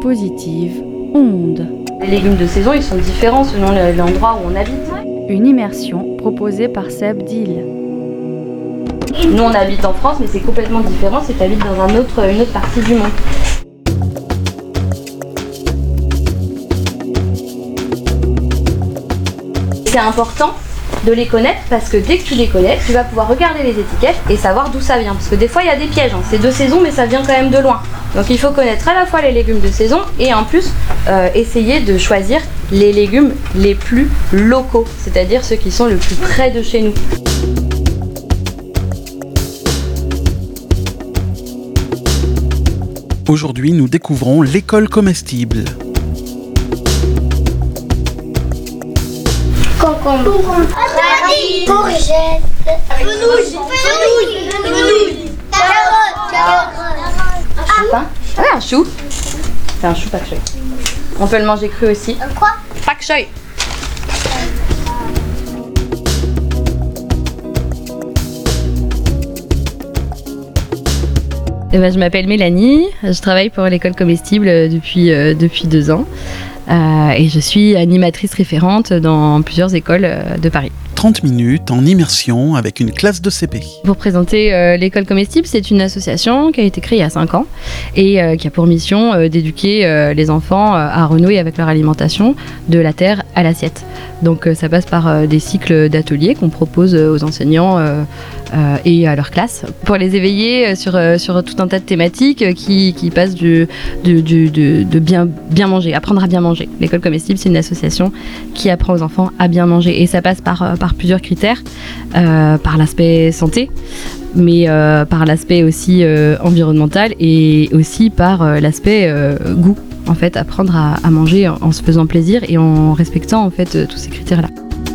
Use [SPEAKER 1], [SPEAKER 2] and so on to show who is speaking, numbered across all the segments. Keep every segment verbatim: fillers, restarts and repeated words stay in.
[SPEAKER 1] positive, onde.
[SPEAKER 2] Les légumes de saison, ils sont différents selon l'endroit où on habite.
[SPEAKER 1] Une immersion proposée par Seb Dil.
[SPEAKER 2] Nous, on habite en France, mais c'est complètement différent si tu habites dans un autre, une autre partie du monde. C'est important de les connaître parce que dès que tu les connais, tu vas pouvoir regarder les étiquettes et savoir d'où ça vient. Parce que des fois, il y a des pièges. Hein. C'est de saison, mais ça vient quand même de loin. Donc il faut connaître à la fois les légumes de saison et en plus euh, essayer de choisir les légumes les plus locaux, c'est-à-dire ceux qui sont le plus près de chez nous.
[SPEAKER 3] Aujourd'hui, nous découvrons l'école comestible.
[SPEAKER 4] Concombre, radis, courgettes, fenouil, fenouil, fenouil, carottes, carottes.
[SPEAKER 2] Chou, ah ouais, un chou. C'est un chou pak choy. On peut le manger cru aussi.
[SPEAKER 4] Quoi?
[SPEAKER 2] Pak choy.
[SPEAKER 5] Eh ben, je m'appelle Mélanie, je travaille pour l'école comestible depuis, euh, depuis deux ans euh, et je suis animatrice référente dans plusieurs écoles euh, de Paris.
[SPEAKER 3] trente minutes en immersion avec une classe de C P.
[SPEAKER 5] Pour présenter euh, l'école comestible, c'est une association qui a été créée il y a cinq ans et euh, qui a pour mission euh, d'éduquer euh, les enfants euh, à renouer avec leur alimentation de la terre à l'assiette. Donc euh, ça passe par euh, des cycles d'ateliers qu'on propose euh, aux enseignants euh, euh, et à leur classe pour les éveiller euh, sur, euh, sur tout un tas de thématiques euh, qui, qui passent du, du, du, de, de bien, bien manger, apprendre à bien manger. L'école comestible, c'est une association qui apprend aux enfants à bien manger et ça passe par, euh, par plusieurs critères, euh, par l'aspect santé, mais euh, par l'aspect aussi euh, environnemental et aussi par euh, l'aspect euh, goût. En fait, apprendre à, à manger en, en se faisant plaisir et en respectant en fait euh, tous ces critères-là.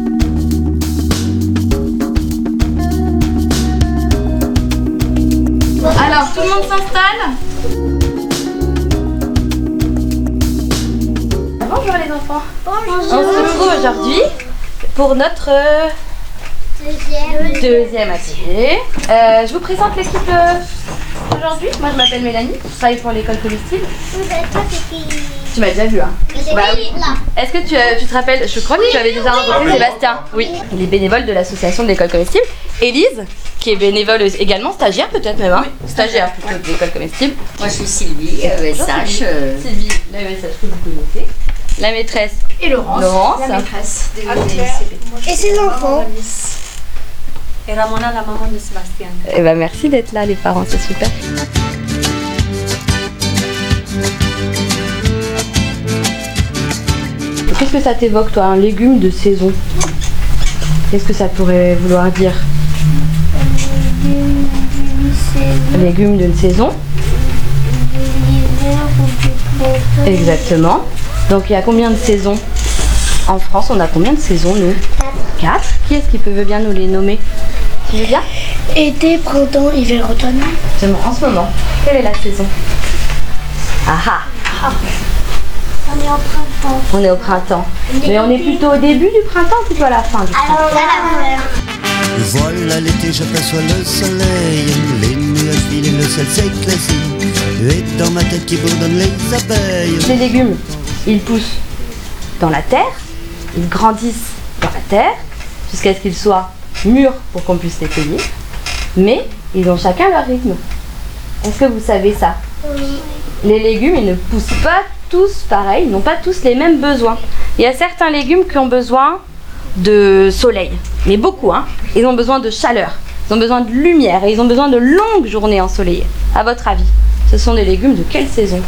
[SPEAKER 2] Alors, tout le monde s'installe. Bonjour les enfants.
[SPEAKER 4] Bonjour.
[SPEAKER 2] On se retrouve aujourd'hui pour notre
[SPEAKER 4] Deuxième.
[SPEAKER 2] deuxième atelier. Euh, je vous présente l'équipe euh, aujourd'hui. Moi, je m'appelle Mélanie, je travaille pour l'école comestible.
[SPEAKER 4] Vous êtes toi, c'est qui?
[SPEAKER 2] Tu m'as déjà vu, hein?
[SPEAKER 4] C'est
[SPEAKER 2] Bah
[SPEAKER 4] qui, là?
[SPEAKER 2] Est-ce que tu, euh, tu te rappelles, je crois que tu avais déjà rencontré Sébastien. Oui. Il est bénévole de l'association de l'école comestible. Élise, qui est bénévole également, stagiaire peut-être même, hein? Stagiaire plutôt de l'école comestible.
[SPEAKER 6] Moi je suis Sylvie, E S H. Euh...
[SPEAKER 2] Sylvie, la E S H que vous connaissez. La maîtresse.
[SPEAKER 6] Et Laurence.
[SPEAKER 2] Laurence.
[SPEAKER 6] La maîtresse de
[SPEAKER 4] Et ses enfants?
[SPEAKER 6] Et Ramona, la maman de Sébastien.
[SPEAKER 2] Eh ben merci d'être là les parents, c'est super. Qu'est-ce que ça t'évoque toi, un légume de saison? Qu'est-ce que ça pourrait vouloir dire? Un légume d'une saison. Exactement. Donc il y a combien de saisons? En France, on a combien de saisons nous? Quatre. Qui est-ce qui peut bien nous les nommer? Tu veux bien?
[SPEAKER 4] Été, printemps, hiver, automne.
[SPEAKER 2] Seulement en ce moment. Quelle est la saison? Ah ah.
[SPEAKER 4] On est au printemps.
[SPEAKER 2] On est au printemps. Mais on est plutôt au début du printemps ou plutôt à la fin du printemps?
[SPEAKER 4] Alors là,
[SPEAKER 7] Voilà l'été, j'aperçois le soleil, les nuages filent et le ciel s'éclaircit, et dans ma tête qui bourdonnent les abeilles.
[SPEAKER 2] Les légumes, ils poussent dans la terre, ils grandissent dans la terre, jusqu'à ce qu'ils soient mûrs pour qu'on puisse les cueillir, mais ils ont chacun leur rythme. Est-ce que vous savez ça? Les légumes, ils ne poussent pas tous pareil, ils n'ont pas tous les mêmes besoins. Il y a certains légumes qui ont besoin de soleil, mais beaucoup, hein. Ils ont besoin de chaleur, ils ont besoin de lumière et ils ont besoin de longues journées ensoleillées. À votre avis, ce sont des légumes de quelle saison?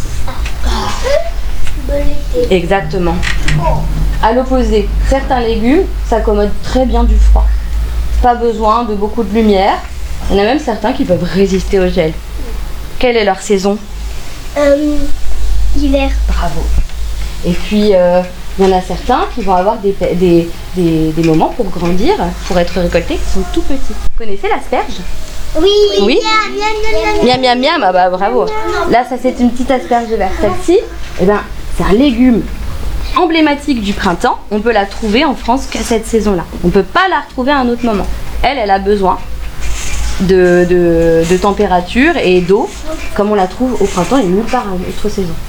[SPEAKER 4] de l'été.
[SPEAKER 2] Exactement. À l'opposé, certains légumes s'accommodent très bien du froid. Pas besoin de beaucoup de lumière. Il y en a même certains qui peuvent résister au gel. Quelle est leur saison?
[SPEAKER 4] Euh, hiver.
[SPEAKER 2] Bravo. Et puis, euh, il y en a certains qui vont avoir des, des, des, des moments pour grandir, pour être récoltés, qui sont tout petits. Vous connaissez l'asperge?
[SPEAKER 4] Oui.
[SPEAKER 2] Oui.
[SPEAKER 4] Miam, miam, miam, miam.
[SPEAKER 2] Miam, miam, miam, ah bah bravo. Là, ça c'est une petite asperge verte. Celle-ci, eh ben, c'est un légume emblématique du printemps. On peut la trouver en France qu'à cette saison-là. On ne peut pas la retrouver à un autre moment. Elle, elle a besoin de, de, de température et d'eau, comme on la trouve au printemps et nulle part à une autre saison.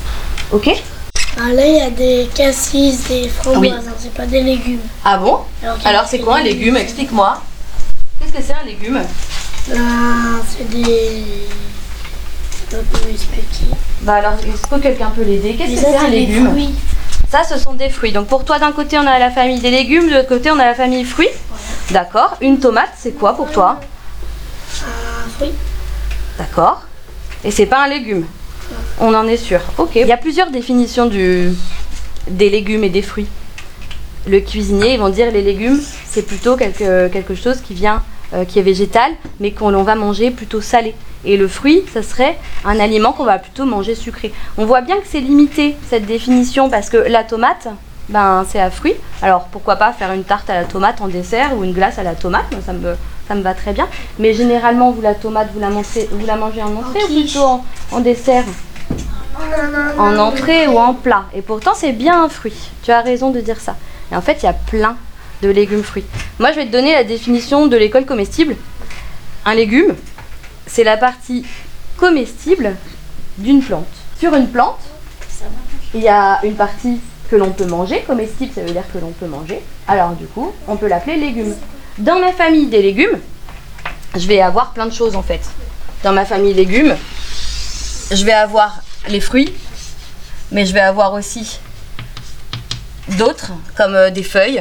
[SPEAKER 2] Ok.
[SPEAKER 4] Ah, là, il y a des cassis, des framboises,
[SPEAKER 2] Oui.
[SPEAKER 4] hein, c'est pas des légumes.
[SPEAKER 2] Ah bon?
[SPEAKER 4] Alors, qu'il y a
[SPEAKER 2] Alors c'est quoi un légume? Explique-moi. Qu'est-ce que c'est un légume?
[SPEAKER 4] Ah, c'est des. Je sais pas comment expliquer.
[SPEAKER 2] Bah alors, est-ce que quelqu'un peut l'aider? Qu'est-ce
[SPEAKER 4] Mais
[SPEAKER 2] que
[SPEAKER 4] ça,
[SPEAKER 2] c'est un
[SPEAKER 4] des
[SPEAKER 2] légume?
[SPEAKER 4] fruits.
[SPEAKER 2] Ça, ce sont des fruits. Donc pour toi, d'un côté, on a la famille des légumes, de l'autre côté, on a la famille fruits. D'accord. Une tomate, c'est quoi pour toi?
[SPEAKER 4] Un fruit.
[SPEAKER 2] D'accord. Et c'est pas un légume? On en est sûr. Ok. Il y a plusieurs définitions du... des légumes et des fruits. Le cuisinier, ils vont dire les légumes, c'est plutôt quelque, quelque chose qui vient, euh, qui est végétal, mais qu'on on va manger plutôt salé. Et le fruit, ça serait un aliment qu'on va plutôt manger sucré. On voit bien que c'est limité cette définition parce que la tomate, ben c'est un fruit. Alors pourquoi pas faire une tarte à la tomate en dessert ou une glace à la tomate, moi, ça me ça me va très bien. Mais généralement, vous la tomate, vous la mangez, vous la mangez en entrée ou plutôt en, en dessert? En entrée ou en plat. Et pourtant, c'est bien un fruit. Tu as raison de dire ça. Et en fait, il y a plein de légumes fruits. Moi, je vais te donner la définition de l'école comestible. Un légume, c'est la partie comestible d'une plante. Sur une plante, il y a une partie que l'on peut manger. Comestible, ça veut dire que l'on peut manger. Alors du coup, on peut l'appeler légume. Dans ma famille des légumes, je vais avoir plein de choses en fait. Dans ma famille légumes, je vais avoir les fruits, mais je vais avoir aussi d'autres, comme euh, des feuilles,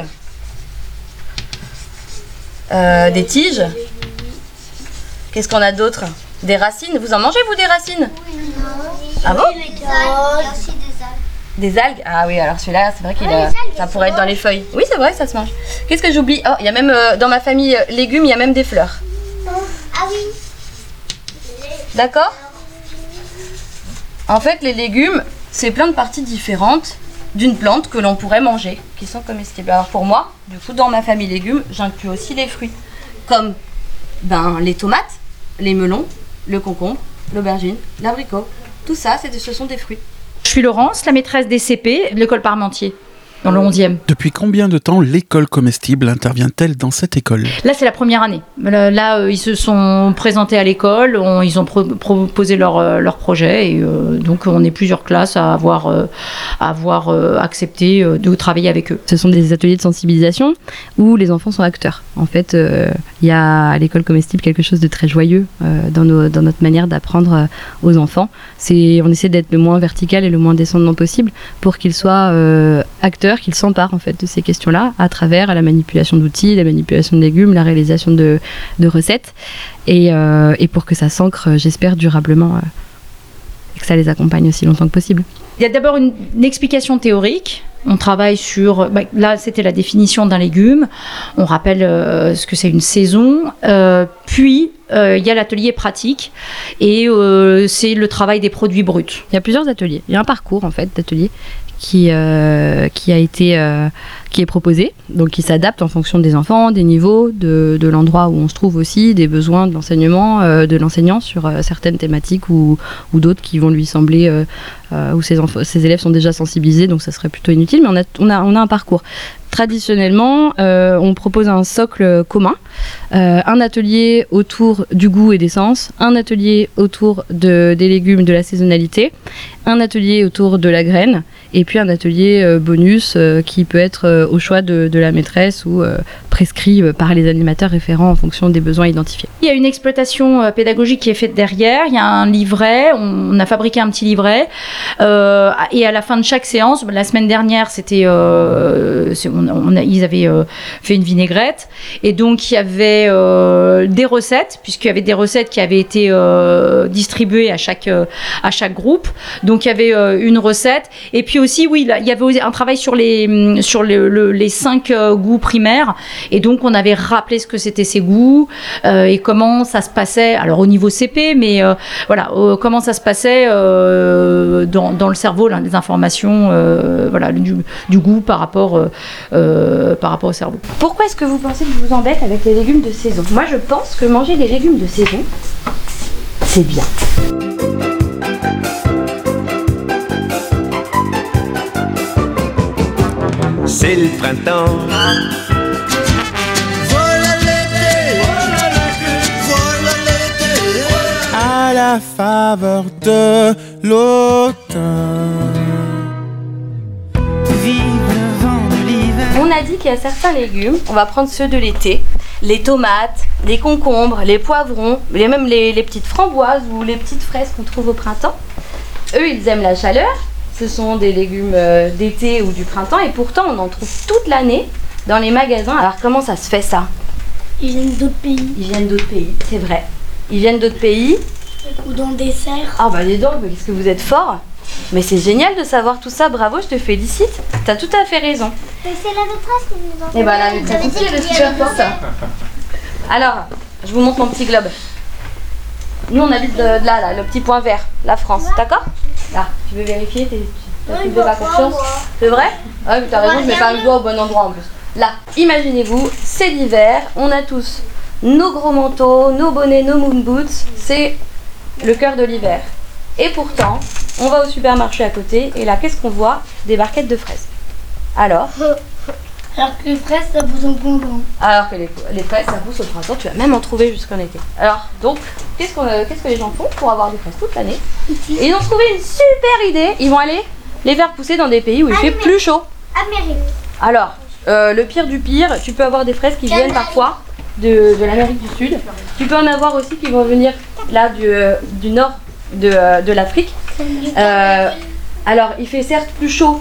[SPEAKER 2] euh, des tiges. Qu'est-ce qu'on a d'autre? Des racines. Vous en mangez, vous, des racines? Ah bon? Des algues? Ah oui, alors celui-là, c'est vrai qu'il a... ça pourrait être dans les feuilles. Oui, c'est vrai, ça se mange. Qu'est-ce que j'oublie? Oh, il y a même, euh, dans ma famille euh, légumes, il y a même des fleurs.
[SPEAKER 4] Ah oui.
[SPEAKER 2] D'accord? En fait, les légumes, c'est plein de parties différentes d'une plante que l'on pourrait manger, qui sont comestibles. Alors pour moi, du coup, dans ma famille légumes, j'inclus aussi les fruits, comme ben, les tomates, les melons, le concombre, l'aubergine, l'abricot. Tout ça, c'est des, ce sont des fruits.
[SPEAKER 8] Je suis Laurence, la maîtresse des C P de l'école Parmentier, dans le onzième.
[SPEAKER 3] Depuis combien de temps l'école comestible intervient-elle dans cette école? Là,
[SPEAKER 8] c'est la première année. Là, là euh, ils se sont présentés à l'école, on, ils ont pro- proposé leur, euh, leur projet, et euh, donc on est plusieurs classes à avoir, euh, à avoir euh, accepté euh, de travailler avec eux.
[SPEAKER 5] Ce sont des ateliers de sensibilisation où les enfants sont acteurs. En fait, il euh, y a à l'école comestible quelque chose de très joyeux euh, dans, nos, dans notre manière d'apprendre euh, aux enfants. C'est, on essaie d'être le moins vertical et le moins descendant possible pour qu'ils soient euh, acteurs, qu'ils s'emparent en fait de ces questions-là à travers la manipulation d'outils, la manipulation de légumes, la réalisation de, de recettes, et, euh, et pour que ça s'ancre, j'espère, durablement, euh, et que ça les accompagne aussi longtemps que possible.
[SPEAKER 8] Il y a d'abord une, une explication théorique. On travaille sur, bah, là c'était la définition d'un légume, on rappelle euh, ce que c'est une saison, euh, puis euh, il y a l'atelier pratique et euh, c'est le travail des produits bruts.
[SPEAKER 5] Il y a plusieurs ateliers, il y a un parcours en fait d'ateliers qui, euh, qui a été euh, qui est proposé, donc qui s'adapte en fonction des enfants, des niveaux, de, de l'endroit où on se trouve aussi, des besoins de l'enseignement, euh, de l'enseignant sur euh, certaines thématiques ou, ou d'autres qui vont lui sembler euh, euh, où ses, enfants, ses élèves sont déjà sensibilisés, donc ça serait plutôt inutile, mais on a, on a, on a un parcours. Traditionnellement, euh, on propose un socle commun, euh, un atelier autour du goût et des sens, un atelier autour de, des légumes, de la saisonnalité, un atelier autour de la graine, et puis un atelier euh, bonus euh, qui peut être euh, au choix de, de la maîtresse ou euh, prescrit euh, par les animateurs référents en fonction des besoins identifiés.
[SPEAKER 8] Il y a une exploitation euh, pédagogique qui est faite derrière, il y a un livret, on, on a fabriqué un petit livret, euh, et à la fin de chaque séance, la semaine dernière, c'était, euh, c'est, on, on a, ils avaient euh, fait une vinaigrette, et donc il y avait euh, des recettes, puisqu'il y avait des recettes qui avaient été euh, distribuées à chaque, euh, à chaque groupe, donc il y avait euh, une recette, et puis aussi, oui, là, il y avait un travail sur les, sur le, le, les cinq euh, goûts primaires, et donc on avait rappelé ce que c'était ces goûts, euh, et comment ça se passait, alors au niveau C P, mais euh, voilà, euh, comment ça se passait euh, dans, dans le cerveau, là, les informations euh, voilà, du, du goût par rapport, euh, euh, par rapport au cerveau.
[SPEAKER 2] Pourquoi est-ce que vous pensez que je vous embête avec les légumes de saison? Moi, je pense que manger des légumes de saison, c'est bien.
[SPEAKER 9] C'est le printemps.
[SPEAKER 7] Voilà l'été, voilà l'été, voilà l'été.
[SPEAKER 9] À la
[SPEAKER 10] la faveur de l'automne. Vive le vent de l'hiver.
[SPEAKER 2] On a dit qu'il y a certains légumes, on va prendre ceux de l'été, les tomates, les concombres, les poivrons, les, même les, les petites framboises ou les petites fraises qu'on trouve au printemps. Eux, ils aiment la chaleur, ce sont des légumes euh, d'été ou du printemps et pourtant on en trouve toute l'année dans les magasins. Alors comment ça se fait ça?
[SPEAKER 4] Ils viennent d'autres pays.
[SPEAKER 2] Ils viennent d'autres pays, c'est vrai. Ils viennent d'autres pays.
[SPEAKER 4] Ou dans des serres.
[SPEAKER 2] Ah bah dis donc, qu'est-ce que vous êtes fort. Mais c'est génial de savoir tout ça, bravo, je te félicite. T'as tout à fait raison.
[SPEAKER 11] Mais c'est la maîtresse qui nous en
[SPEAKER 2] Et bah la maîtresse aussi, elle est super forte. Alors, je vous montre mon petit globe. Nous on habite de, de là, là, le petit point vert, la France, d'accord? Là, tu veux vérifier, t'as plus de pas confiance? C'est vrai? Ouais, mais t'as raison, je mets pas le doigt au bon endroit en plus. Là, imaginez-vous, c'est l'hiver, on a tous nos gros manteaux, nos bonnets, nos moon boots, c'est le cœur de l'hiver. Et pourtant, on va au supermarché à côté et là, qu'est-ce qu'on voit? Des barquettes de fraises. Alors
[SPEAKER 4] Alors que les fraises, ça pousse au printemps.
[SPEAKER 2] Alors que les, les fraises, ça pousse au printemps, tu vas même en trouver jusqu'en été. Alors, donc, qu'est-ce, qu'on, euh, qu'est-ce que les gens font pour avoir des fraises toute l'année? Et ils ont trouvé une super idée, ils vont aller les faire pousser dans des pays où il fait plus chaud.
[SPEAKER 11] Amérique.
[SPEAKER 2] Alors, euh, le pire du pire, tu peux avoir des fraises qui viennent parfois de, de l'Amérique du Sud. Tu peux en avoir aussi qui vont venir là du, euh, du nord de, euh, de l'Afrique. Euh, alors, il fait certes plus chaud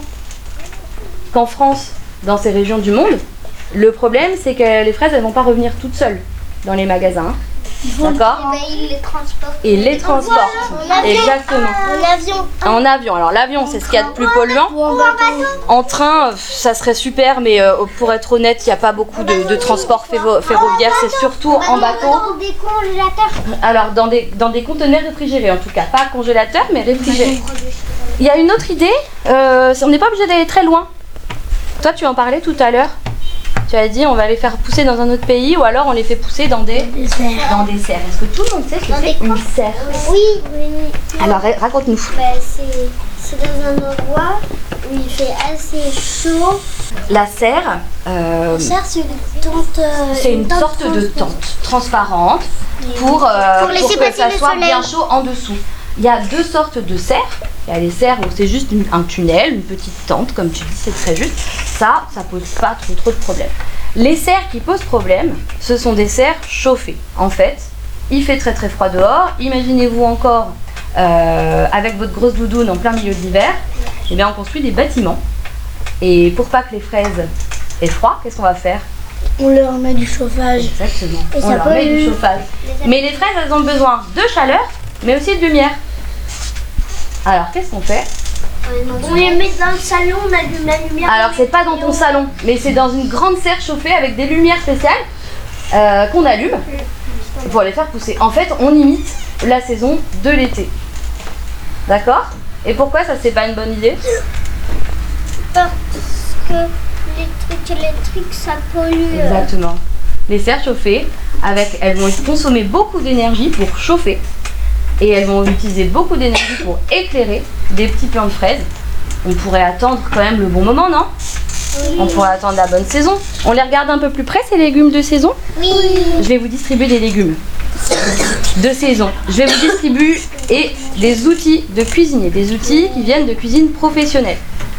[SPEAKER 2] qu'en France dans ces régions du monde. Le problème, c'est que les fraises, elles vont pas revenir toutes seules dans les magasins. D'accord?
[SPEAKER 11] Et ben, ils les transportent.
[SPEAKER 2] Et les transportent.
[SPEAKER 11] En avion.
[SPEAKER 2] Exactement.
[SPEAKER 11] En avion.
[SPEAKER 2] En avion. Alors l'avion, c'est ce qu'il y a de plus polluant.
[SPEAKER 11] Ou en bateau.
[SPEAKER 2] En train, ça serait super, mais euh, pour être honnête, il n'y a pas beaucoup de, de transport ferro- ferroviaire. C'est surtout en bateau.
[SPEAKER 11] Dans des congélateurs.
[SPEAKER 2] Alors dans des, dans des conteneurs réfrigérés en tout cas. Pas congélateurs, mais réfrigérés. Il y a une autre idée. Euh, on n'est pas obligé d'aller très loin. Toi, tu en parlais tout à l'heure. Tu as dit on va les faire pousser dans un autre pays ou alors on les fait pousser dans des,
[SPEAKER 4] Des serres.
[SPEAKER 2] dans des serres. Est-ce que tout le monde sait ce que
[SPEAKER 11] Dans
[SPEAKER 2] c'est
[SPEAKER 11] des
[SPEAKER 2] une serre?
[SPEAKER 11] Oui, oui.
[SPEAKER 2] Alors ra- raconte-nous.
[SPEAKER 11] Ben, c'est, c'est dans un endroit où il fait assez chaud.
[SPEAKER 2] La serre, euh,
[SPEAKER 11] La serre, c'est une tente. euh,
[SPEAKER 2] c'est une
[SPEAKER 11] tente
[SPEAKER 2] sorte de
[SPEAKER 11] transparente.
[SPEAKER 2] tente transparente pour, euh,
[SPEAKER 11] Pour laisser
[SPEAKER 2] pour que
[SPEAKER 11] passer
[SPEAKER 2] ça
[SPEAKER 11] le
[SPEAKER 2] soit
[SPEAKER 11] soleil.
[SPEAKER 2] bien chaud en dessous. Il y a deux sortes de serres. Il y a les serres où c'est juste une- un tunnel, une petite tente, comme tu dis, c'est très juste. Ça, ça pose pas trop, trop de problèmes. Les serres qui posent problème, ce sont des serres chauffées. En fait, il fait très très froid dehors. Imaginez-vous encore euh, avec votre grosse doudoune en plein milieu de l'hiver. Eh bien, on construit des bâtiments. Et pour pas que les fraises aient froid, qu'est-ce qu'on va faire?
[SPEAKER 4] On leur met du chauffage.
[SPEAKER 2] Exactement.
[SPEAKER 4] Et
[SPEAKER 2] On
[SPEAKER 4] ça
[SPEAKER 2] leur met
[SPEAKER 4] pollue.
[SPEAKER 2] du chauffage. Mais les fraises, elles ont besoin de chaleur, mais aussi de lumière. Alors, qu'est-ce qu'on fait?
[SPEAKER 11] On les met dans le salon, on allume la lumière.
[SPEAKER 2] Alors, c'est pas dans ton salon, mais c'est dans une grande serre chauffée avec des lumières spéciales euh, qu'on allume pour les faire pousser. En fait, on imite la saison de l'été. D'accord? Et pourquoi ça, c'est pas une bonne idée?
[SPEAKER 11] Parce que les trucs électriques, ça pollue. euh.
[SPEAKER 2] Exactement. Les serres chauffées, avec, elles vont consommer beaucoup d'énergie pour chauffer. Et elles vont utiliser beaucoup d'énergie pour éclairer des petits plants de fraises. On pourrait attendre quand même le bon moment, non?
[SPEAKER 11] Oui.
[SPEAKER 2] On pourrait attendre la bonne saison. On les regarde un peu plus près, ces légumes de saison?
[SPEAKER 11] Oui.
[SPEAKER 2] Je vais vous distribuer des légumes de saison. Je vais vous distribuer et des outils de cuisinier, des outils qui viennent de cuisine professionnelle.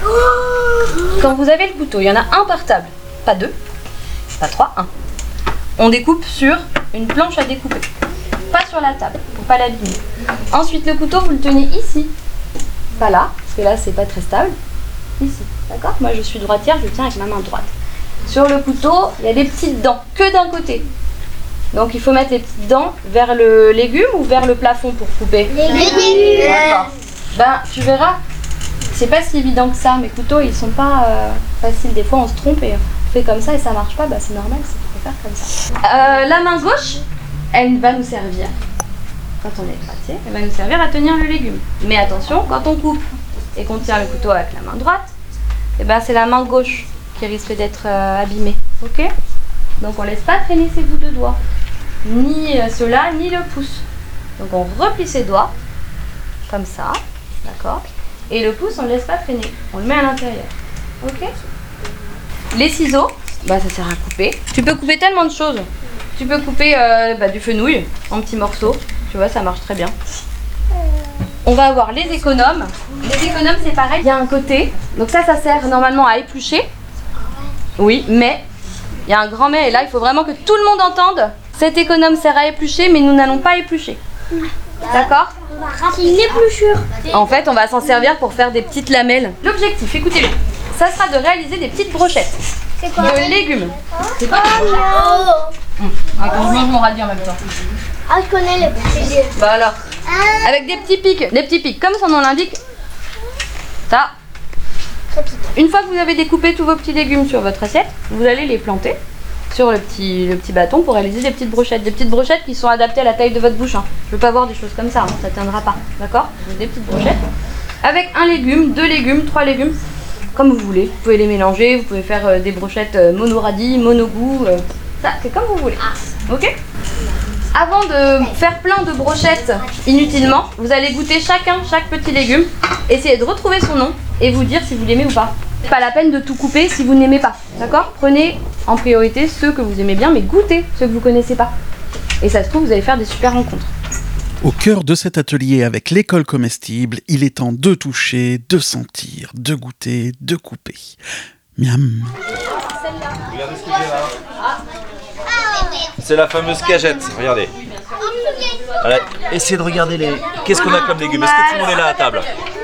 [SPEAKER 2] Quand vous avez le couteau, il y en a un par table, pas deux, pas trois, un. On découpe sur une planche à découper, pas sur la table, pour pas l'abîmer. Ensuite, le couteau, vous le tenez ici, pas là, parce que là, c'est pas très stable. Ici, d'accord? Moi, je suis droitière, je tiens avec ma main droite. Sur le couteau, il y a des petites dents, que d'un côté. Donc, il faut mettre les petites dents vers le légume ou vers le plafond pour couper?
[SPEAKER 11] Les légumes.
[SPEAKER 2] D'accord. Ben, tu verras, c'est pas si évident que ça. Mes couteaux, ils sont pas euh, faciles. Des fois, on se trompe et on fait comme ça et ça marche pas. Bah, c'est normal, c'est qu'il faut faire comme ça. Euh, la main gauche, elle va nous servir, quand on est droitier, elle va nous servir à tenir le légume. Mais attention, quand on coupe et qu'on tient le couteau avec la main droite, et ben, c'est la main gauche qui risque d'être euh, abîmée. Ok? Donc, on laisse pas traîner ses bouts de doigts. Ni euh, cela, ni le pouce. Donc, on replie ses doigts, comme ça. D'accord? Et le pouce, on ne le laisse pas traîner. On le met à l'intérieur. Ok? Les ciseaux, bah, ça sert à couper. Tu peux couper tellement de choses. Tu peux couper euh, bah, du fenouil en petits morceaux. Tu vois, ça marche très bien. on va avoir les économes. Les économes, c'est pareil, il y a un côté. Donc ça, ça sert normalement à éplucher. Oui, mais il y a un grand mais, et là, il faut vraiment que tout le monde entende. Cet économe sert à éplucher, mais nous n'allons pas éplucher. D'accord?
[SPEAKER 11] C'est une épluchure.
[SPEAKER 2] En fait, on va s'en servir pour faire des petites lamelles. L'objectif, écoutez-le, ça sera de réaliser des petites brochettes de légumes. C'est pas
[SPEAKER 11] Oh.
[SPEAKER 2] Ah, quand je mange mon radis en même temps.
[SPEAKER 11] Ah, je connais les petits.
[SPEAKER 2] Bah alors, avec des petits pics, des petits pics, comme son nom l'indique. Ça. Une fois que vous avez découpé tous vos petits légumes sur votre assiette, vous allez les planter sur le petit, le petit bâton pour réaliser des petites brochettes. Des petites brochettes qui sont adaptées à la taille de votre bouche. Hein. Je veux pas voir des choses comme ça, hein, ça tiendra pas. D'accord? Des petites brochettes. Avec un légume, deux légumes, trois légumes, comme vous voulez. Vous pouvez les mélanger, vous pouvez faire euh, des brochettes euh, mono radis, mono goût. Euh, ça, c'est comme vous voulez. Ok? Avant de faire plein de brochettes inutilement, vous allez goûter chacun, chaque petit légume, essayer de retrouver son nom et vous dire si vous l'aimez ou pas. C'est pas la peine de tout couper si vous n'aimez pas, d'accord? Prenez en priorité ceux que vous aimez bien, mais goûtez ceux que vous connaissez pas. Et ça se trouve, vous allez faire des super rencontres.
[SPEAKER 3] Au cœur de cet atelier avec l'école comestible, il est temps de toucher, de sentir, de goûter, de couper. Miam.
[SPEAKER 12] Regardez ce que j'ai là. C'est la fameuse cagette, regardez. Allez, essayez de regarder les... Qu'est-ce qu'on a comme légumes? Est-ce que tout le monde est là à table?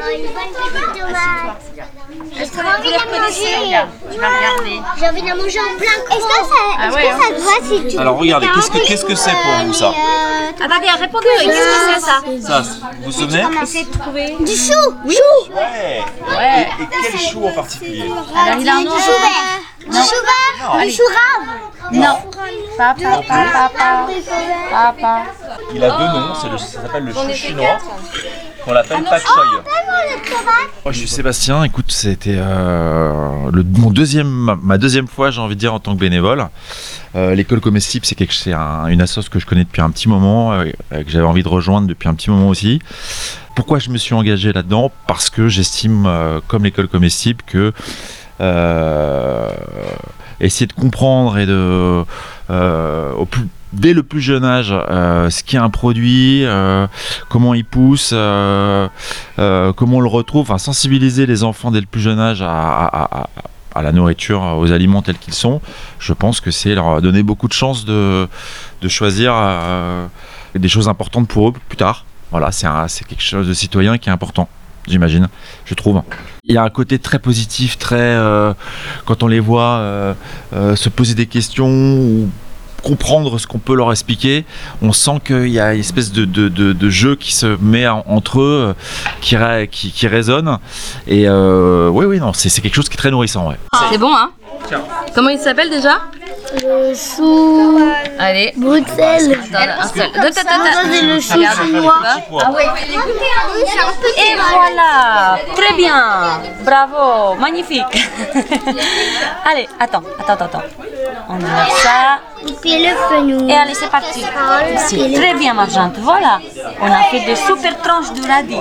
[SPEAKER 11] Est-ce que vous voulez la manger? Je vais regarder. J'ai envie de la manger en plein cran. Est-ce que ça, ah est-ce ouais, que ça se voit si tu...
[SPEAKER 12] Alors regardez, qu'est-ce que qu'est-ce que c'est pour vous ça?
[SPEAKER 6] Attendez, répondez, qu'est-ce que c'est ça?
[SPEAKER 12] Ça, vous vous souvenez?
[SPEAKER 11] Du chou. Oui. Chou.
[SPEAKER 12] Ouais. Ouais. Et, et quel chou en particulier?
[SPEAKER 11] Alors il a un nom. Du chou vert. Du chou vert. Du chou rave.
[SPEAKER 6] Non. Papa, papa, papa, papa.
[SPEAKER 12] Il a deux noms, c'est le, ça s'appelle le chou chinois. On l'appelle pak choy. Moi je suis Sébastien, écoute, c'était euh, le, mon deuxième, ma deuxième fois, j'ai envie de dire, en tant que bénévole. Euh, l'école comestible, c'est, quelque, c'est un, une association que je connais depuis un petit moment, euh, que j'avais envie de rejoindre depuis un petit moment aussi. Pourquoi je me suis engagé là-dedans? Parce que j'estime, euh, comme l'école comestible, que euh, essayer de comprendre et de euh, au plus dès le plus jeune âge, euh, ce qu'est un produit, euh, comment il pousse, euh, euh, comment on le retrouve, enfin sensibiliser les enfants dès le plus jeune âge à, à, à, à la nourriture, aux aliments tels qu'ils sont, je pense que c'est leur donner beaucoup de chances de, de choisir euh, des choses importantes pour eux plus tard. Voilà, c'est, un, c'est quelque chose de citoyen qui est important, j'imagine, je trouve. Il y a un côté très positif, très euh, quand on les voit euh, euh, se poser des questions ou comprendre ce qu'on peut leur expliquer, on sent qu'il y a une espèce de, de, de, de jeu qui se met en, entre eux, qui, qui, qui résonne. Et euh, oui, oui, non, c'est, c'est quelque chose qui est très nourrissant. Ouais.
[SPEAKER 2] C'est bon, hein? Tiens. Comment il s'appelle déjà?
[SPEAKER 11] Le chou.
[SPEAKER 2] Allez.
[SPEAKER 11] Bruxelles.
[SPEAKER 2] Attends, un seul.
[SPEAKER 11] Ça, c'est le chou chinois.
[SPEAKER 2] Ah oui.
[SPEAKER 6] Et voilà. Très bien. Bravo. Magnifique. Allez, attends, attends, attends. On a ça.
[SPEAKER 11] Et puis le fenouil.
[SPEAKER 6] Et allez, c'est parti. C'est très bien, Marjante. Voilà. On a fait de super tranches de radis.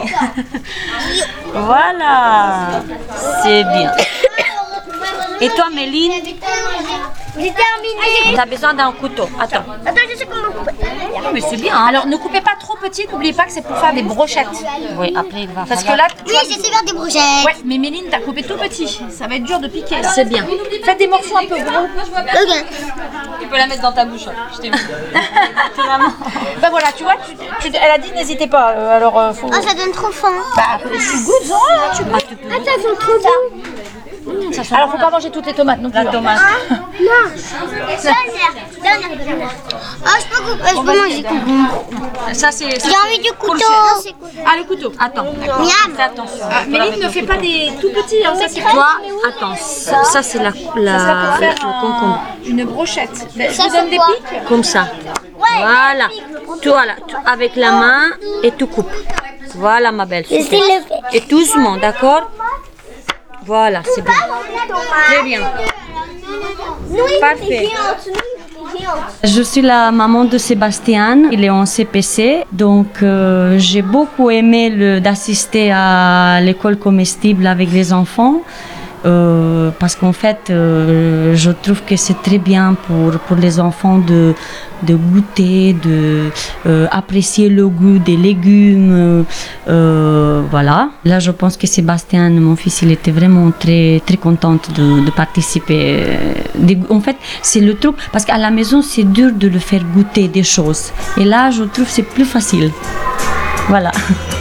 [SPEAKER 6] Voilà. C'est bien. Et toi, Méline?
[SPEAKER 11] J'ai terminé.
[SPEAKER 6] T'as besoin d'un couteau. Attends.
[SPEAKER 11] Attends, je sais comment couper.
[SPEAKER 6] Mais c'est bien. Hein?
[SPEAKER 8] Alors ne coupez pas trop petit, n'oubliez pas que c'est pour faire des brochettes.
[SPEAKER 6] Oui, après il va
[SPEAKER 8] Parce
[SPEAKER 6] falloir...
[SPEAKER 8] que là,
[SPEAKER 11] oui, j'essaie de faire des brochettes.
[SPEAKER 8] Ouais, mais Méline, t'as coupé tout petit. Ça va être dur de piquer. Là.
[SPEAKER 6] C'est bien.
[SPEAKER 8] Faites des morceaux un peu gros.
[SPEAKER 11] Ok.
[SPEAKER 2] Tu peux la mettre dans ta bouche. Je t'ai vu.
[SPEAKER 8] Bah voilà, tu vois, tu, tu, elle a dit n'hésitez pas. Euh, alors euh, faut.
[SPEAKER 11] Oh, ça donne trop faim.
[SPEAKER 8] Bah, tu goûtes, hein, tu goûtes.
[SPEAKER 11] Ah, ça sent trop bon.
[SPEAKER 8] Mmh, ça alors faut pas manger toutes les tomates non plus.
[SPEAKER 6] La tomate.
[SPEAKER 11] Ah, non. Donne, donne, donne. Ah, je peux couper, je peux manger.
[SPEAKER 6] Ça c'est.
[SPEAKER 11] J'ai envie du couteau.
[SPEAKER 8] Ah le couteau.
[SPEAKER 6] Attends.
[SPEAKER 11] Miam.
[SPEAKER 6] Fais attention.
[SPEAKER 8] Ah, Méline ne fait pas des tout petits. Hein, ça c'est
[SPEAKER 6] Toi, attends. Ça, ça c'est la la.
[SPEAKER 8] Ça pour faire
[SPEAKER 6] le concombre.
[SPEAKER 8] Une brochette. Je
[SPEAKER 11] Ça,
[SPEAKER 8] vous donne
[SPEAKER 11] c'est
[SPEAKER 8] des
[SPEAKER 11] quoi?
[SPEAKER 8] pics.
[SPEAKER 6] Comme ça. Voilà. Tu voilà, tu- avec la main et tu coupes. Voilà ma belle.
[SPEAKER 11] Je sais
[SPEAKER 6] Super.
[SPEAKER 11] le faire.
[SPEAKER 6] Et doucement, d'accord? Voilà, c'est bien. Très bien. Parfait. Je suis la maman de Sébastien, il est en C P C, donc euh, j'ai beaucoup aimé le, d'assister à l'école comestible avec les enfants. euh, parce qu'en fait, euh, je trouve que c'est très bien pour, pour les enfants de, de goûter, de euh, apprécier le goût des légumes. Euh, voilà. Là, je pense que Sébastien, mon fils, il était vraiment très, très content de, de participer. En fait, c'est le truc, parce qu'à la maison, c'est dur de le faire goûter des choses. Et là, je trouve que c'est plus facile. Voilà.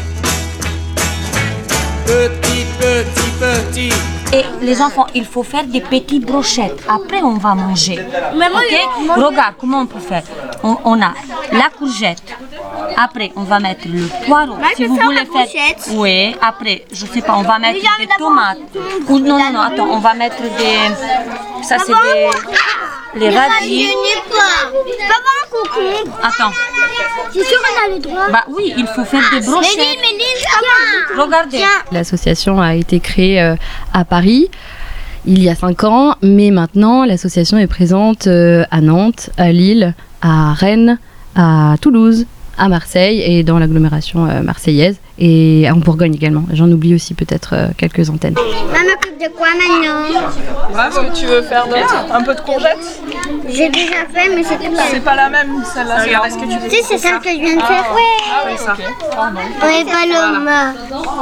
[SPEAKER 10] Petit, petit, petit.
[SPEAKER 6] Et les enfants, il faut faire des petites brochettes. Après, on va manger. Ok? Regarde comment on peut faire. On, on a la courgette. Après, on va mettre le poireau.
[SPEAKER 11] Moi,
[SPEAKER 6] si
[SPEAKER 11] je
[SPEAKER 6] vous
[SPEAKER 11] peux faire
[SPEAKER 6] voulez
[SPEAKER 11] la
[SPEAKER 6] faire.
[SPEAKER 11] brochette.
[SPEAKER 6] Oui. Après, je sais pas, on va mettre
[SPEAKER 11] Mais j'ai envie
[SPEAKER 6] des
[SPEAKER 11] d'avoir-
[SPEAKER 6] tomates. Ou non, non, non. Attends, on va mettre des. Ça, c'est des. Les radis.
[SPEAKER 11] Je n'ai pas. Je peux avoir un concombre.
[SPEAKER 6] Attends.
[SPEAKER 11] C'est sûr qu'on a le droit.
[SPEAKER 6] Bah oui, il faut faire des brochettes.
[SPEAKER 11] Méline, Méline, comment?
[SPEAKER 6] Regardez.
[SPEAKER 5] L'association a été créée euh, à Paris il y a cinq ans, mais maintenant l'association est présente euh, à Nantes, à Lille, à Rennes, à Toulouse, à Marseille et dans l'agglomération euh, marseillaise et en Bourgogne également. J'en oublie aussi peut-être euh, quelques antennes.
[SPEAKER 11] Maman, coupe de quoi maintenant?
[SPEAKER 13] Est-ce que tu veux faire d'autres? Un peu de courgette?
[SPEAKER 11] J'ai déjà fait, mais c'est tout là.
[SPEAKER 13] C'est pas la même, celle-là.
[SPEAKER 11] Regarde,
[SPEAKER 13] est-ce que tu veux
[SPEAKER 11] Si, c'est celle que je viens de faire.
[SPEAKER 13] Ah,
[SPEAKER 11] Ouais.
[SPEAKER 13] ah oui, ça. Pardon.
[SPEAKER 11] Oui, Paloma.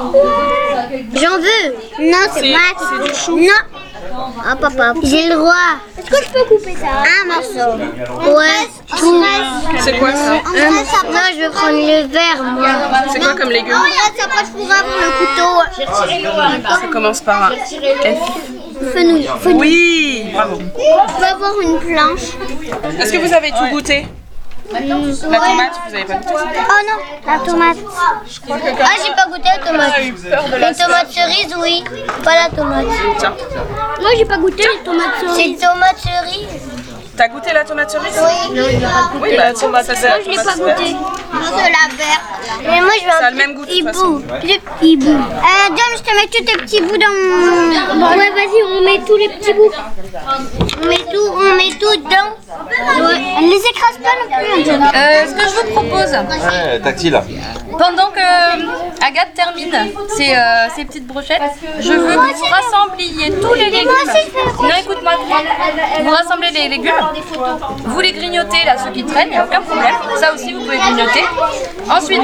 [SPEAKER 11] J'en veux. Non, c'est
[SPEAKER 13] C'est-
[SPEAKER 11] Max.
[SPEAKER 13] c'est du chou.
[SPEAKER 11] Non. Ah, papa. J'ai le droit. Est-ce que je peux couper ça? Un morceau. Ouais, tout.
[SPEAKER 13] C'est quoi ça?
[SPEAKER 11] Euh, non, je vais prendre le verre, moi.
[SPEAKER 13] C'est quoi comme légumes?
[SPEAKER 11] Oh, regarde, ça passe pour avoir le couteau.
[SPEAKER 13] Ça commence par un F.
[SPEAKER 11] Fenouil. Fenouil.
[SPEAKER 13] Oui, bravo.
[SPEAKER 11] Je peux avoir une planche.
[SPEAKER 13] Est-ce que vous avez tout goûté? La tomate, vous avez pas goûté?
[SPEAKER 11] Oh non, la tomate. Ah, j'ai pas goûté la tomate.
[SPEAKER 13] On a eu peur de la
[SPEAKER 11] Les tomates cerises, oui. Pas la tomate.
[SPEAKER 13] Tiens.
[SPEAKER 11] Moi, j'ai pas goûté les tomates cerises. C'est tomate cerise.
[SPEAKER 13] T'as goûté la tomate cerise?
[SPEAKER 11] Oui. Non, il n'a pas goûté.
[SPEAKER 13] Oui, bah, tomate, ça, c'est
[SPEAKER 11] Moi,
[SPEAKER 13] la
[SPEAKER 11] je l'ai
[SPEAKER 13] tomate
[SPEAKER 11] pas goûté. Non, c'est la verte. Mais moi, je veux
[SPEAKER 13] Ça a
[SPEAKER 11] un
[SPEAKER 13] le même goût, de
[SPEAKER 11] petit
[SPEAKER 13] toute
[SPEAKER 11] bout.
[SPEAKER 13] façon.
[SPEAKER 11] Des petits bouts. Euh, John, je te mets tous tes petits bouts dans mon... Ouais, vas-y, on met tous les petits bouts. On met tout, on met tout dedans. Ouais. Elle les écrase pas non plus, John.
[SPEAKER 5] Euh, ce que je vous propose,
[SPEAKER 12] Ouais, tactile.
[SPEAKER 5] pendant que Agathe termine ses, euh, ses petites brochettes, je veux que vous rassembliez tous les légumes.
[SPEAKER 11] Moi aussi, je fais
[SPEAKER 5] Non, écoute-moi. Vous rassemblez les légumes, vous les grignotez là, ceux qui traînent, il n'y a aucun problème. Ça aussi, vous pouvez grignoter. Ensuite,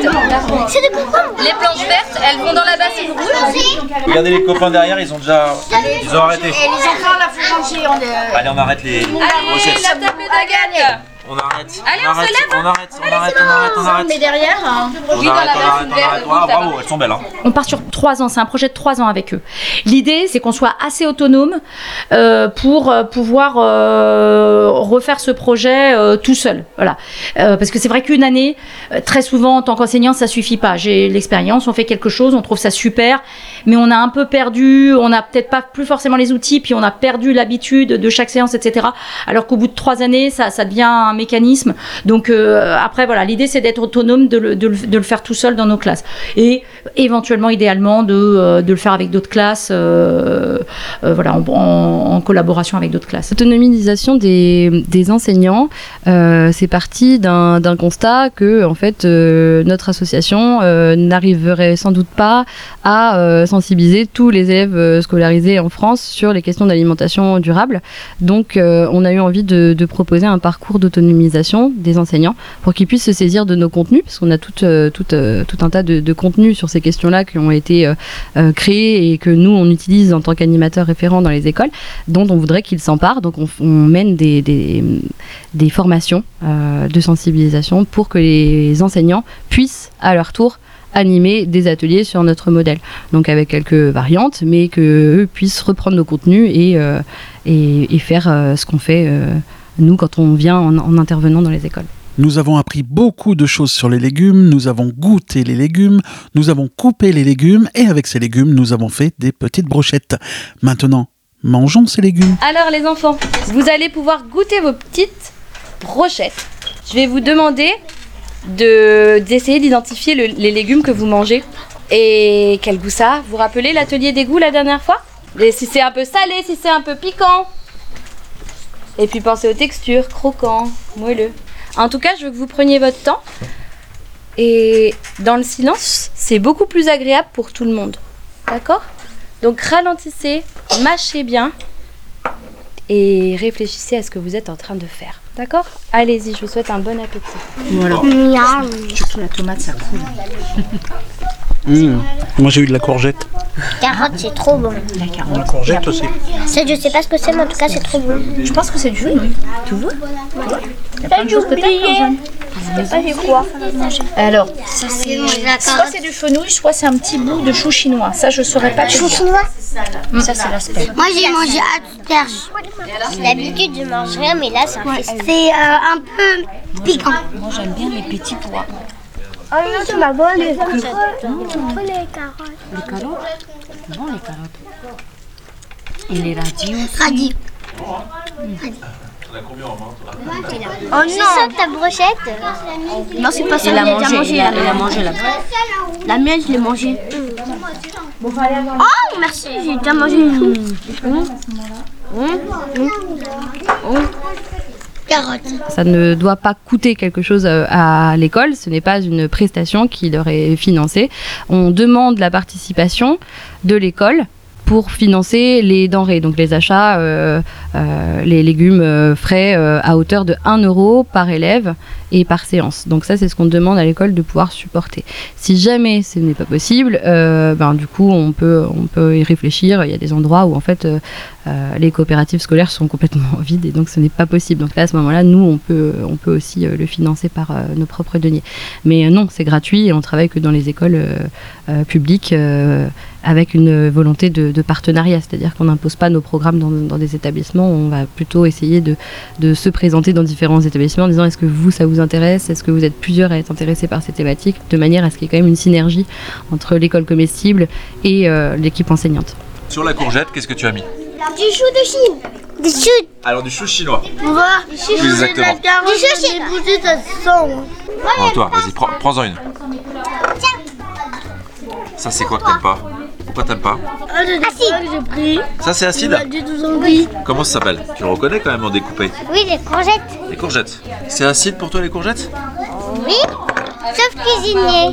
[SPEAKER 5] les planches vertes, elles vont dans la bassine rouge.
[SPEAKER 12] Regardez les copains derrière, ils ont déjà. Ils ont arrêté.
[SPEAKER 11] Les enfants, la font manger. On est...
[SPEAKER 12] Allez, on arrête les
[SPEAKER 5] Allez,
[SPEAKER 12] brochettes.
[SPEAKER 5] la table d'Agathe.
[SPEAKER 12] On arrête.
[SPEAKER 5] Allez, on se
[SPEAKER 12] arrête,
[SPEAKER 5] lève.
[SPEAKER 12] On arrête, on arrête, on arrête, on arrête.
[SPEAKER 8] Mais derrière, hein.
[SPEAKER 12] On
[SPEAKER 5] Oui, dans
[SPEAKER 12] arrête,
[SPEAKER 5] la
[SPEAKER 12] on
[SPEAKER 5] bassine
[SPEAKER 12] arrête, on
[SPEAKER 5] verte,
[SPEAKER 12] arrête.
[SPEAKER 5] rouge,
[SPEAKER 12] Ah, bravo,
[SPEAKER 5] là-bas.
[SPEAKER 12] elles sont belles. Hein.
[SPEAKER 8] On part sur trois ans, c'est un projet de trois ans avec eux. L'idée, c'est qu'on soit assez autonome euh, pour euh, pouvoir euh, refaire ce projet euh, tout seul. Voilà. Euh, parce que c'est vrai qu'une année, euh, très souvent, en tant qu'enseignant, ça suffit pas. J'ai l'expérience, on fait quelque chose, on trouve ça super, mais on a un peu perdu, on n'a peut-être pas plus forcément les outils, puis on a perdu l'habitude de chaque séance, et cetera. Alors qu'au bout de trois années, ça, ça devient un mécanisme. Donc euh, après, voilà, l'idée, c'est d'être autonome, de le, de, le, de le faire tout seul dans nos classes. Et éventuellement, idéalement, de, euh, de le faire avec d'autres classes, euh, euh, voilà, en, en, en collaboration avec d'autres classes.
[SPEAKER 5] L'autonomisation des, des enseignants, euh, c'est parti d'un d'un constat que en fait, euh, notre association euh, n'arriverait sans doute pas à euh, sensibiliser tous les élèves euh, scolarisés en France sur les questions d'alimentation durable. Donc, euh, on a eu envie de, de proposer un parcours d'autonomisation des enseignants pour qu'ils puissent se saisir de nos contenus, parce qu'on a tout, euh, tout, euh, tout un tas de, de contenus sur ces questions-là qui ont été euh, euh, créés et que nous, on utilise en tant qu'animateurs référents dans les écoles, dont on voudrait qu'ils s'emparent. Donc, on, on mène des, des, des formations euh, de sensibilisation pour que les enseignants puissent, à leur tour, animer des ateliers sur notre modèle. Donc, avec quelques variantes, mais qu'eux puissent reprendre nos contenus et, euh, et, et faire euh, ce qu'on fait, euh, nous, quand on vient en, en intervenant dans les écoles.
[SPEAKER 3] Nous avons appris beaucoup de choses sur les légumes, nous avons goûté les légumes, nous avons coupé les légumes et avec ces légumes, nous avons fait des petites brochettes. Maintenant, mangeons ces légumes.
[SPEAKER 5] Alors les enfants, vous allez pouvoir goûter vos petites brochettes. Je vais vous demander de, d'essayer d'identifier le, les légumes que vous mangez. Et quel goût ça a? Vous vous rappelez l'atelier des goûts la dernière fois? Et si c'est un peu salé, si c'est un peu piquant. Et puis pensez aux textures, croquant, moelleux. En tout cas, je veux que vous preniez votre temps. Et dans le silence, c'est beaucoup plus agréable pour tout le monde. D'accord?
[SPEAKER 2] Donc ralentissez, mâchez bien et réfléchissez à ce que vous êtes en train de faire. D'accord ? Allez-y, je vous souhaite un bon appétit.
[SPEAKER 8] Voilà.
[SPEAKER 11] Miam.
[SPEAKER 8] Surtout la tomate, ça coule.
[SPEAKER 3] Mmh. Moi j'ai eu de la courgette.
[SPEAKER 11] Carotte, c'est trop bon.
[SPEAKER 8] La carotte.
[SPEAKER 3] La courgette aussi.
[SPEAKER 11] Ça, je sais pas ce que c'est, mais en tout cas, c'est trop bon.
[SPEAKER 8] Je pense que c'est du jaune. Tu vois ? Il y a plein de choses que t'as dans le jaune.
[SPEAKER 11] C'est pas du quoi.
[SPEAKER 8] Alors,
[SPEAKER 11] Ça, c'est la
[SPEAKER 8] soit
[SPEAKER 11] carotte.
[SPEAKER 8] c'est du fenouil, soit c'est un petit bout de chou chinois. Ça, je saurais pas te
[SPEAKER 11] Chou
[SPEAKER 8] dire.
[SPEAKER 11] chinois.
[SPEAKER 8] Ça, c'est l'asperge.
[SPEAKER 11] Moi, j'ai mangé asperge. D'habitude, je mange rien, mais là, c'est un festin. C'est euh, un peu piquant.
[SPEAKER 6] Moi, j'aime bien les petits pois.
[SPEAKER 11] Oh non, tu m'as volé les carottes.
[SPEAKER 6] Les carottes Non, les carottes. Et les radis aussi.
[SPEAKER 11] Radis. Oh non, c'est ça ta brochette?
[SPEAKER 6] Non, c'est pas ça. Il a mangé, il a, il a mangé la La mienne, je l'ai mangée.
[SPEAKER 11] Oh, merci, j'ai déjà mangé tout. Carotte.
[SPEAKER 5] Ça ne doit pas coûter quelque chose à l'école, ce n'est pas une prestation qui leur est financée. On demande la participation de l'école pour financer les denrées, donc les achats, euh, euh, les légumes euh, frais euh, à hauteur de un euro par élève et par séance. Donc ça, c'est ce qu'on demande à l'école de pouvoir supporter. Si jamais ce n'est pas possible, euh, ben, du coup, on peut, on peut y réfléchir. Il y a des endroits où, en fait, euh, euh, les coopératives scolaires sont complètement vides et donc ce n'est pas possible. Donc là, à ce moment-là, nous, on peut, on peut aussi euh, le financer par euh, nos propres deniers. Mais euh, non, c'est gratuit et on travaille que dans les écoles euh, euh, publiques euh, avec une volonté de, de partenariat, c'est-à-dire qu'on n'impose pas nos programmes dans, dans des établissements, on va plutôt essayer de, de se présenter dans différents établissements en disant est-ce que vous, ça vous intéresse, est-ce que vous êtes plusieurs à être intéressés par ces thématiques, de manière à ce qu'il y ait quand même une synergie entre l'école comestible et euh, l'équipe enseignante.
[SPEAKER 12] Sur la courgette, qu'est-ce que tu as mis?
[SPEAKER 11] Du chou de Chine. Du chou.
[SPEAKER 12] Alors du chou chinois.
[SPEAKER 11] On va. Du chou
[SPEAKER 12] Plus exactement.
[SPEAKER 11] Du chou chinois. Ça sent.
[SPEAKER 12] Oh, toi, vas-y, prends, prends-en une. Ça, c'est quoi que t'aimes pas? Pourquoi t'aimes pas?
[SPEAKER 11] Acide. J'ai pris.
[SPEAKER 12] Ça, c'est acide?
[SPEAKER 11] Oui.
[SPEAKER 12] Comment ça s'appelle? Tu le reconnais quand même en découpé.
[SPEAKER 11] Oui, les courgettes.
[SPEAKER 12] Les courgettes. C'est acide pour toi, les courgettes?
[SPEAKER 11] Oui. Sauf cuisinier.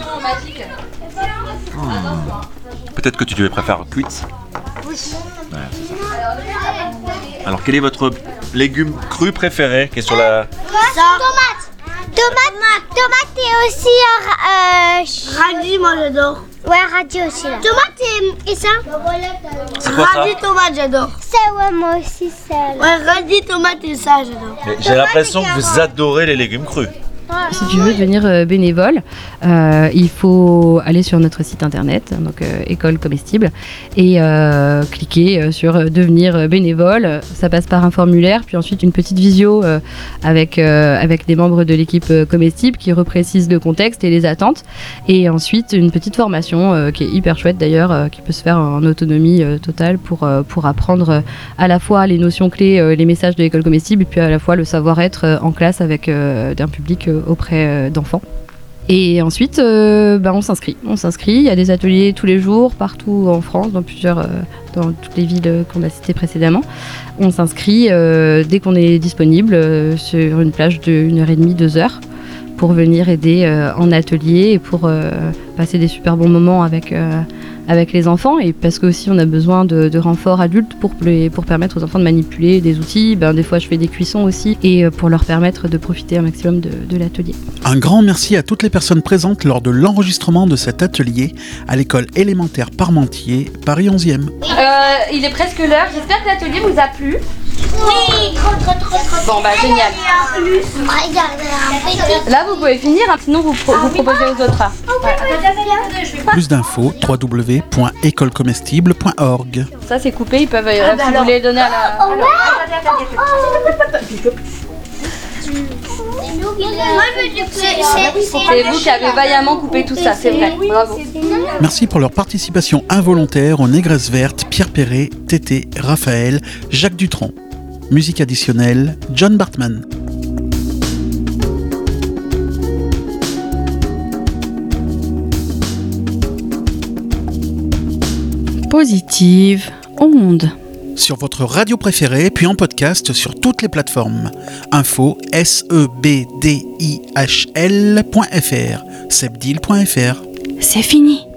[SPEAKER 12] Hmm. Peut-être que tu les préfères cuites?
[SPEAKER 11] Oui.
[SPEAKER 12] Ouais, c'est ça. Alors, quel est votre légume cru préféré qui est sur la...
[SPEAKER 11] Tomate. Tomate. Tomate et aussi euh, radis, moi j'adore. Ouais, radis aussi là. Tomate et, et ça.
[SPEAKER 12] C'est quoi ça?
[SPEAKER 11] Radis, tomate, j'adore. Ça, ouais, moi aussi ça. Ouais, radis, tomate et ça, j'adore.
[SPEAKER 12] Mais j'ai l'impression que vous adorez les légumes crus.
[SPEAKER 5] Si tu veux devenir euh, bénévole, euh, il faut aller sur notre site internet, donc euh, École Comestible, et euh, cliquer euh, sur euh, devenir bénévole. Ça passe par un formulaire, puis ensuite une petite visio euh, avec, euh, avec des membres de l'équipe euh, Comestible qui reprécisent le contexte et les attentes. Et ensuite une petite formation euh, qui est hyper chouette d'ailleurs, euh, qui peut se faire en autonomie euh, totale pour, euh, pour apprendre euh, à la fois les notions clés, euh, les messages de l'École Comestible, et puis à la fois le savoir-être euh, en classe avec euh, un public euh, auprès euh, d'enfants. Et ensuite, euh, ben on s'inscrit. On s'inscrit. Il y a des ateliers tous les jours, partout en France, dans plusieurs, euh, dans toutes les villes qu'on a citées précédemment. On s'inscrit euh, dès qu'on est disponible euh, sur une plage de une heure et demie, deux heures, pour venir aider euh, en atelier et pour euh, passer des super bons moments avec euh, avec les enfants, et parce que aussi on a besoin de, de renforts adultes pour, les, pour permettre aux enfants de manipuler des outils. Ben, des fois je fais des cuissons aussi, et pour leur permettre de profiter un maximum de, de l'atelier.
[SPEAKER 3] Un grand merci à toutes les personnes présentes lors de l'enregistrement de cet atelier à l'école élémentaire Parmentier, Paris onzième.
[SPEAKER 2] Euh, il est presque l'heure, j'espère que l'atelier vous a plu.
[SPEAKER 11] Oui, trop, trop, trop, trop.
[SPEAKER 2] Bon bah génial. Là vous pouvez finir, hein, sinon vous, pro- vous proposez aux autres. Ouais.
[SPEAKER 3] Plus d'infos, w w w point école comestible point org.
[SPEAKER 2] Ça c'est coupé, ils peuvent, euh, si vous voulez le donner à la...
[SPEAKER 11] Oh
[SPEAKER 2] C'est vous qui avez vaillamment coupé tout ça, c'est vrai. Bravo.
[SPEAKER 3] Merci pour leur participation involontaire aux Négresses Vertes, Pierre Perret, Tété, Raphaël, Jacques Dutronc. Musique additionnelle, John Bartman.
[SPEAKER 1] Positive onde.
[SPEAKER 3] Sur votre radio préférée, puis en podcast sur toutes les plateformes. Info S E B D I H L point F R, sebdil point F R.
[SPEAKER 1] C'est fini.